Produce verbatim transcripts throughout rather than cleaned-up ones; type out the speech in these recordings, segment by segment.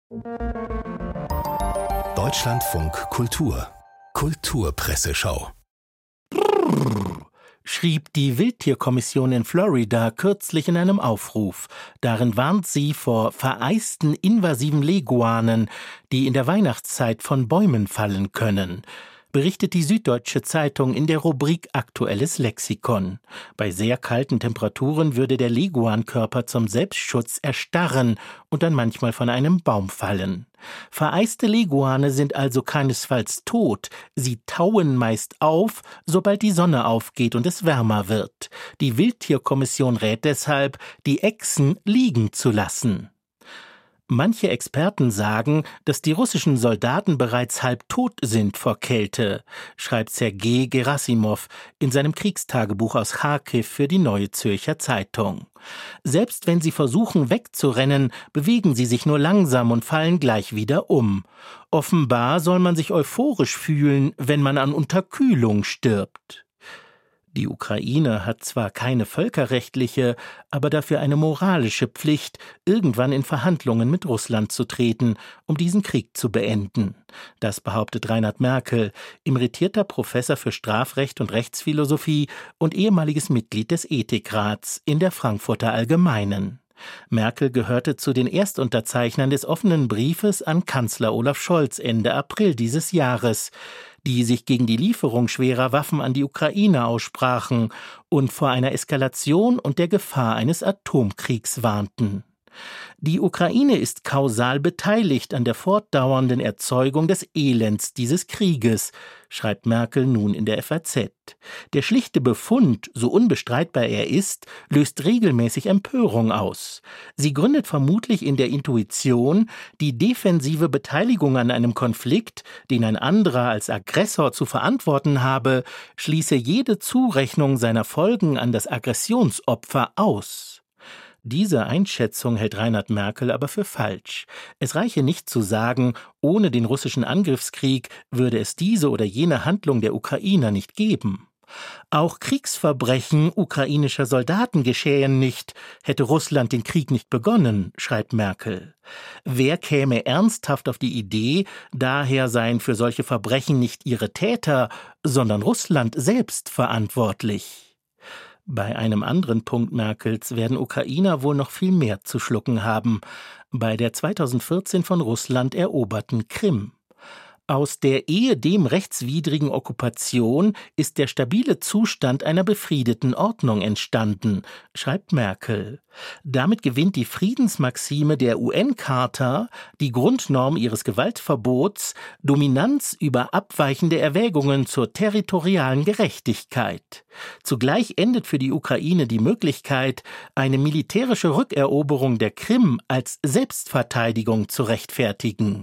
Deutschlandfunk Kultur Kulturpresseschau schrieb die Wildtierkommission in Florida kürzlich in einem Aufruf. Darin warnt sie vor vereisten invasiven Leguanen, die in der Weihnachtszeit von Bäumen fallen können. Berichtet die Süddeutsche Zeitung in der Rubrik Aktuelles Lexikon. Bei sehr kalten Temperaturen würde der Leguankörper zum Selbstschutz erstarren und dann manchmal von einem Baum fallen. Vereiste Leguane sind also keinesfalls tot, sie tauen meist auf, sobald die Sonne aufgeht und es wärmer wird. Die Wildtierkommission rät deshalb, die Echsen liegen zu lassen. Manche Experten sagen, dass die russischen Soldaten bereits halb tot sind vor Kälte, schreibt Sergei Gerassimow in seinem Kriegstagebuch aus Charkiw für die Neue Zürcher Zeitung. Selbst wenn sie versuchen wegzurennen, bewegen sie sich nur langsam und fallen gleich wieder um. Offenbar soll man sich euphorisch fühlen, wenn man an Unterkühlung stirbt. Die Ukraine hat zwar keine völkerrechtliche, aber dafür eine moralische Pflicht, irgendwann in Verhandlungen mit Russland zu treten, um diesen Krieg zu beenden. Das behauptet Reinhard Merkel, emeritierter Professor für Strafrecht und Rechtsphilosophie und ehemaliges Mitglied des Ethikrats in der Frankfurter Allgemeinen. Merkel gehörte zu den Erstunterzeichnern des offenen Briefes an Kanzler Olaf Scholz Ende April dieses Jahres, die sich gegen die Lieferung schwerer Waffen an die Ukraine aussprachen und vor einer Eskalation und der Gefahr eines Atomkriegs warnten. Die Ukraine ist kausal beteiligt an der fortdauernden Erzeugung des Elends dieses Krieges, schreibt Merkel nun in der F A Z. Der schlichte Befund, so unbestreitbar er ist, löst regelmäßig Empörung aus. Sie gründet vermutlich in der Intuition, die defensive Beteiligung an einem Konflikt, den ein anderer als Aggressor zu verantworten habe, schließe jede Zurechnung seiner Folgen an das Aggressionsopfer aus. Diese Einschätzung hält Reinhard Merkel aber für falsch. Es reiche nicht zu sagen, ohne den russischen Angriffskrieg würde es diese oder jene Handlung der Ukrainer nicht geben. Auch Kriegsverbrechen ukrainischer Soldaten geschähen nicht, hätte Russland den Krieg nicht begonnen, schreibt Merkel. Wer käme ernsthaft auf die Idee, daher seien für solche Verbrechen nicht ihre Täter, sondern Russland selbst verantwortlich? Bei einem anderen Punkt Merkels werden Ukrainer wohl noch viel mehr zu schlucken haben, bei der zweitausendvierzehn von Russland eroberten Krim. Aus der ehedem rechtswidrigen Okkupation ist der stabile Zustand einer befriedeten Ordnung entstanden, schreibt Merkel. Damit gewinnt die Friedensmaxime der U N-Charta, die Grundnorm ihres Gewaltverbots, Dominanz über abweichende Erwägungen zur territorialen Gerechtigkeit. Zugleich endet für die Ukraine die Möglichkeit, eine militärische Rückeroberung der Krim als Selbstverteidigung zu rechtfertigen.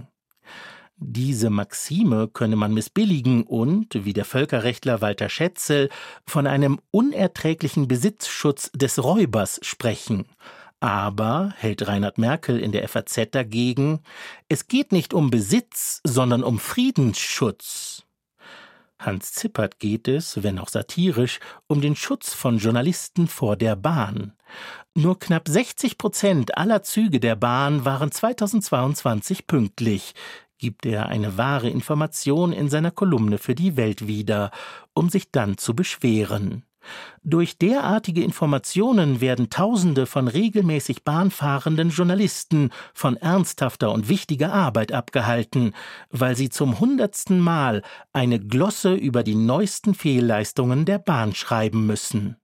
Diese Maxime könne man missbilligen und, wie der Völkerrechtler Walter Schätzel, von einem unerträglichen Besitzschutz des Räubers sprechen. Aber, hält Reinhard Merkel in der F A Z dagegen, es geht nicht um Besitz, sondern um Friedensschutz. Hans Zippert geht es, wenn auch satirisch, um den Schutz von Journalisten vor der Bahn. Nur knapp sechzig Prozent aller Züge der Bahn waren zweitausendzweiundzwanzig pünktlich, gibt er eine wahre Information in seiner Kolumne für die Welt wieder, um sich dann zu beschweren. Durch derartige Informationen werden Tausende von regelmäßig bahnfahrenden Journalisten von ernsthafter und wichtiger Arbeit abgehalten, weil sie zum hundertsten Mal eine Glosse über die neuesten Fehlleistungen der Bahn schreiben müssen.